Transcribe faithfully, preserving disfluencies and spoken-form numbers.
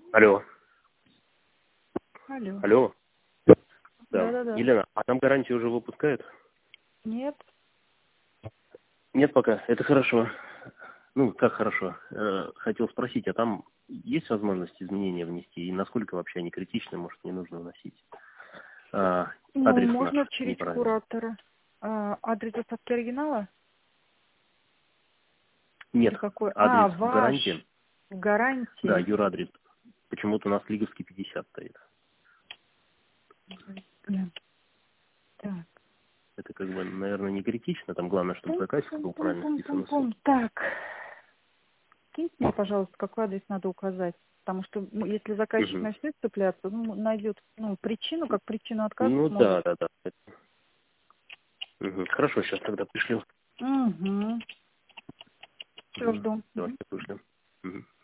Алло. Алло. Алло. Да. Да-да-да. Елена, а там гарантию уже выпускают? Нет. Нет пока. Это хорошо. Ну, как хорошо. Э, хотел спросить, а там есть возможность изменения внести? И насколько вообще они критичны, может, не нужно вносить? А, Ну, адрес наш можно через неправильный. куратора. А, адрес доставки оригинала? Нет, Или какой? А, адрес в ваш. гарантии. В Да, гарантии. юрадрес. Почему-то у нас Лиговский пятьдесят стоит. Блин. Так. Это как бы, наверное, не критично. Там главное, чтобы заказчик был правильно вписан. и всё. Пум-пум-пум-пум-пум. Так. Киньте мне, пожалуйста, какой адрес надо указать. Потому что ну, если заказчик Мгм. начнет цепляться, ну, найдет ну, причину, как причину отказа Ну сможет. да, да, да. Мгм. Хорошо, сейчас тогда пришлю. Угу. Все, Мгм. жду. Мгм. Давайте пришлю. Мгм.